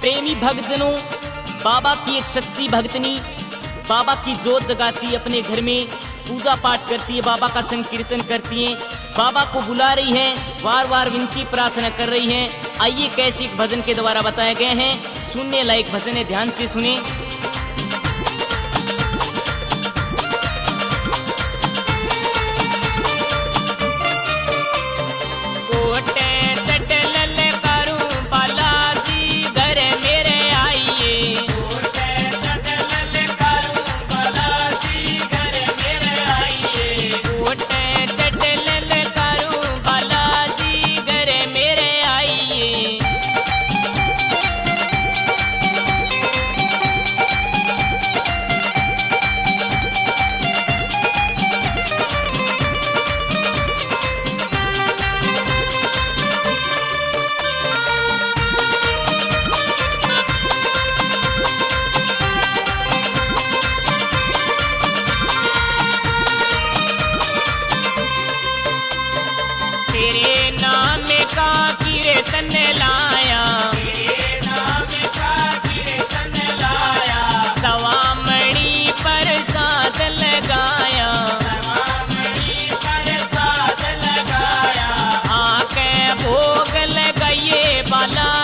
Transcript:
प्रेमी भक्तजनों, बाबा की एक सच्ची भक्तनी बाबा की जोत जगाती है, अपने घर में पूजा पाठ करती है, बाबा का संकीर्तन करती है, बाबा को बुला रही हैं, बार बार विनती प्रार्थना कर रही हैं। आइए कैसे एक भजन के द्वारा बताए गए हैं, सुनने लायक भजन है, ध्यान से सुने। बाला